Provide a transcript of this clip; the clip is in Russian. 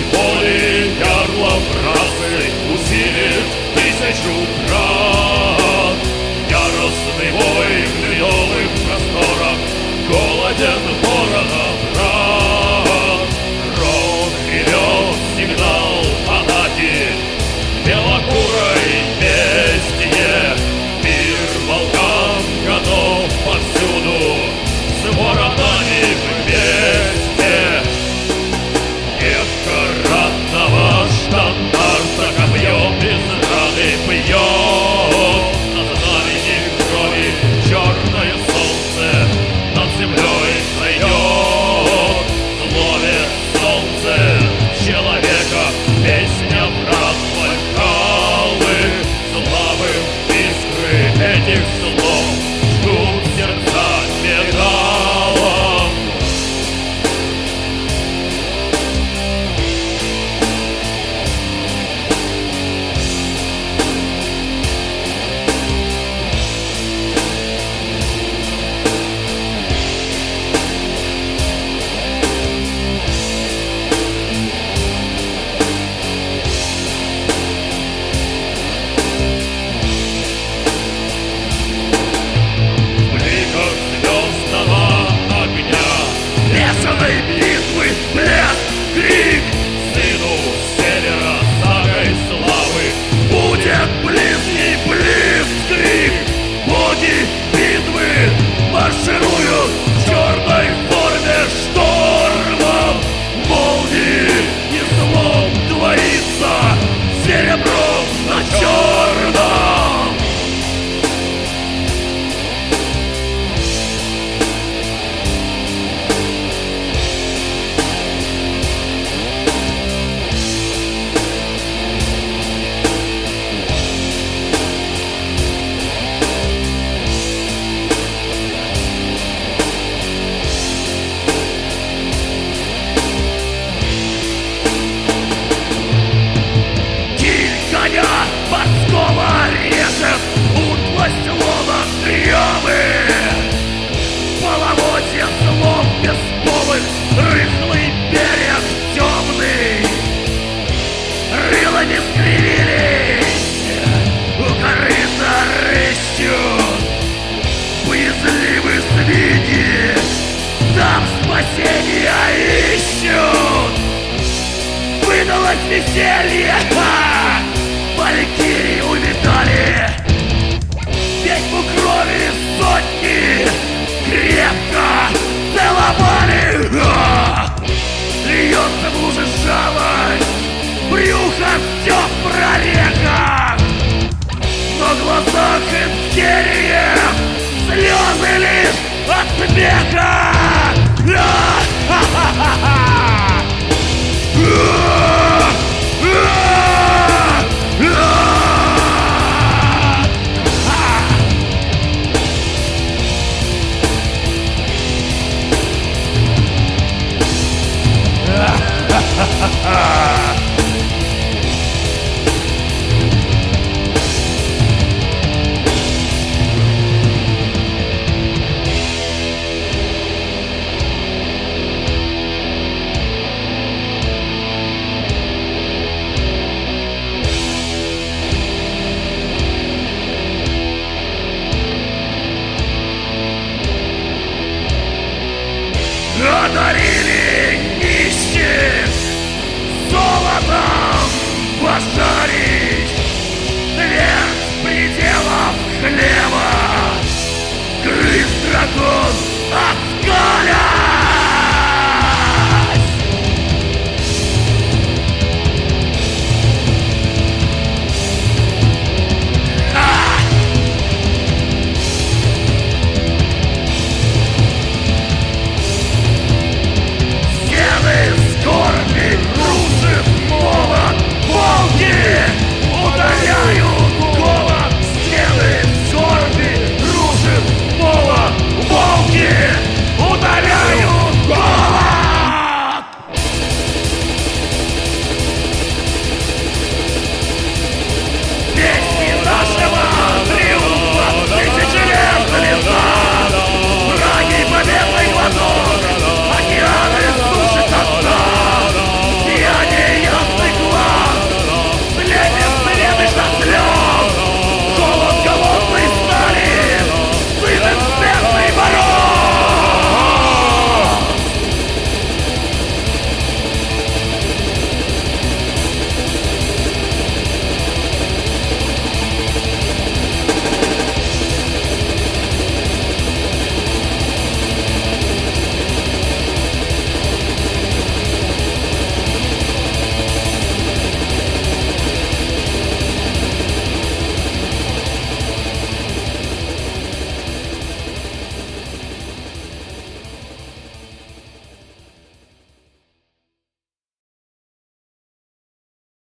воли ярлов расы усилит 1000 крат. Яростный вой в ледовых просторах, голоден воронов рад. Рон ревет сигнал атаки, белокурой вестие. Мир волкам готов повсюду, с воронами вместе. Девка ратного штандарта копьем без раны бьет. На знамени крови черное солнце над землей зайдет. Злове солнце человека, песня врат вокалы. Славы искры этих слов жгут сердца металлом. Бешеной битвы, блеск, крик. Сыну севера сагой славы будет ближний блицкриг. Боги битвы маршируют в черной форме штормом. Молнии и злом творится серебром на черном. Морского режет утлость лона трёмы. Половодье слов бесполых, рыхлый берег темный. Рылами скривились, у корыта рыщут боязливые свиньи, там спасения ищут. Выдалось веселье, валькирии увидали ведьму крови сотни, крепко целовали. Льется в луже жалость, брюхо все в прорехах, но в глазах империи слезы лишь от смеха. Ha ha ha!